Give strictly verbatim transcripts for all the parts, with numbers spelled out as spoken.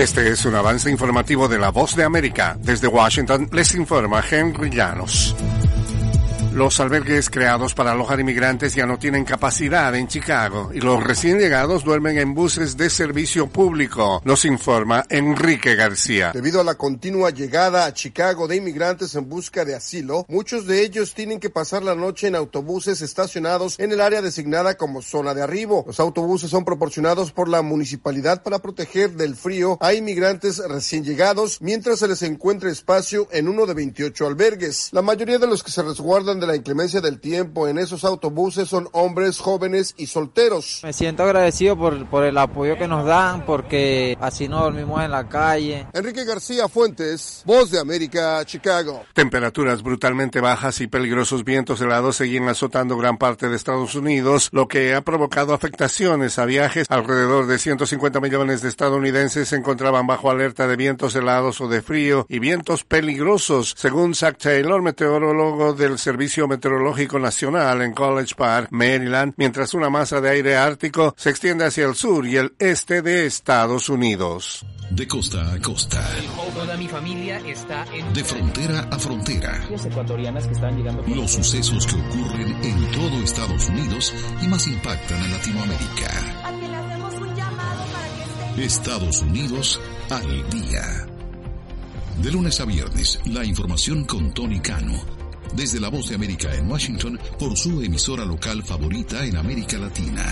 Este es un avance informativo de La Voz de América. Desde Washington les informa Henry Llanos. Los albergues creados para alojar inmigrantes ya no tienen capacidad en Chicago y los recién llegados duermen en buses de servicio público, nos informa Enrique García. Debido a la continua llegada a Chicago de inmigrantes en busca de asilo, muchos de ellos tienen que pasar la noche en autobuses estacionados en el área designada como zona de arribo. Los autobuses son proporcionados por la municipalidad para proteger del frío a inmigrantes recién llegados, mientras se les encuentra espacio en uno de veintiocho albergues. La mayoría de los que se resguardan de la inclemencia del tiempo en esos autobuses son hombres jóvenes y solteros. Me siento agradecido por, por el apoyo que nos dan, porque así no dormimos en la calle. Enrique García Fuentes, Voz de América, Chicago. Temperaturas brutalmente bajas y peligrosos vientos helados seguían azotando gran parte de Estados Unidos, lo que ha provocado afectaciones a viajes. Alrededor de ciento cincuenta millones de estadounidenses se encontraban bajo alerta de vientos helados o de frío y vientos peligrosos, según Zach Taylor, meteorólogo del Servicio Meteorológico Nacional en College Park, Maryland, mientras una masa de aire ártico se extiende hacia el sur y el este de Estados Unidos. De costa a costa. Toda mi familia está en... De frontera a frontera. Los ecuatorianas que están llegando... Los sucesos que ocurren en todo Estados Unidos y más impactan a Latinoamérica. A quien le hacemos un llamado para que esté... Estados Unidos al día. De lunes a viernes, la información con Tony Cano. Desde La Voz de América en Washington, por su emisora local favorita en América Latina.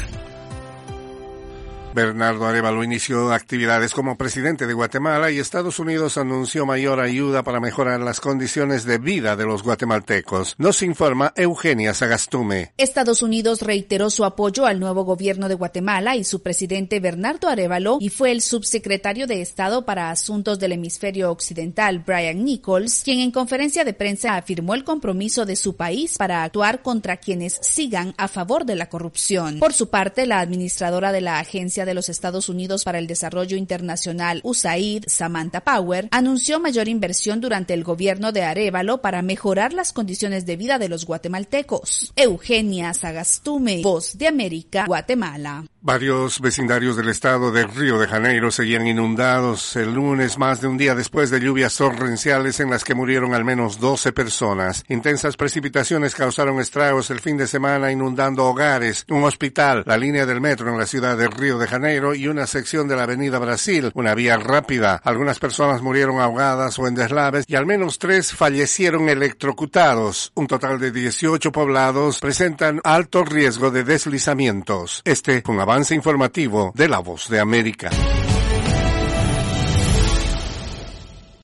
Bernardo Arévalo inició actividades como presidente de Guatemala y Estados Unidos anunció mayor ayuda para mejorar las condiciones de vida de los guatemaltecos. Nos informa Eugenia Sagastume. Estados Unidos reiteró su apoyo al nuevo gobierno de Guatemala y su presidente Bernardo Arévalo, y fue el subsecretario de Estado para Asuntos del Hemisferio Occidental, Brian Nichols, quien en conferencia de prensa afirmó el compromiso de su país para actuar contra quienes sigan a favor de la corrupción. Por su parte, la administradora de la Agencia de los Estados Unidos para el Desarrollo Internacional, U S A I D, Samantha Power, anunció mayor inversión durante el gobierno de Arévalo para mejorar las condiciones de vida de los guatemaltecos. Eugenia Sagastume, Voz de América, Guatemala. Varios vecindarios del estado de Río de Janeiro seguían inundados el lunes, más de un día después de lluvias torrenciales en las que murieron al menos doce personas. Intensas precipitaciones causaron estragos el fin de semana, inundando hogares, un hospital, la línea del metro en la ciudad de Río de Janeiro y una sección de la avenida Brasil, una vía rápida. Algunas personas murieron ahogadas o en deslaves y al menos tres fallecieron electrocutados. Un total de dieciocho poblados presentan alto riesgo de deslizamientos. Este fue un avance informativo de La Voz de América.